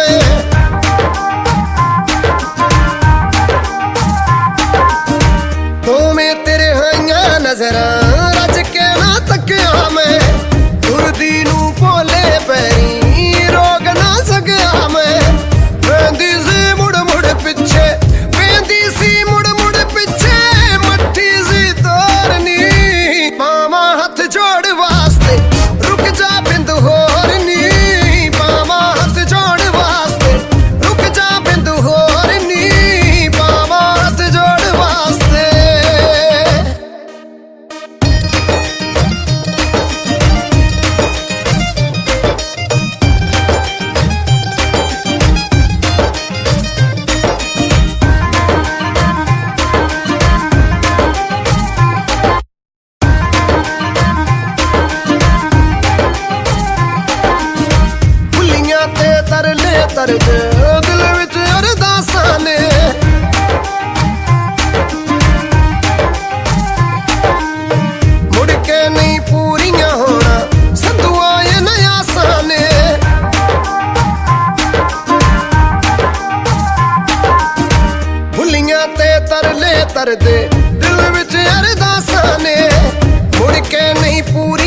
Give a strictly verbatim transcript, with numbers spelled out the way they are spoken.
दोवें तेरे हाइयां नजरां रज के ना तकिया मैं तुरदी नू भोले पैरी रोक ना सकिया मैं वेंदी सी मुड़ मुड़ पिछे वेंदी सी मुड़ मुड़ पिछे मट्ठी सी तोरनी मामा हथ जोड़ वास्ते रुक जा बिंद होरनी मामा हथ जोड़ वास्ते रुक जा बिंद होरनी मामा हथ जोड़ वास्ते तरले तरज दिल विच अरदासां ने मुड़ के नहीं पूरियां होना संधुआ ये नयासां ने भुलियां ते तरले तरदे दिल विच अरदासां ने मुड़ के नहीं पूरी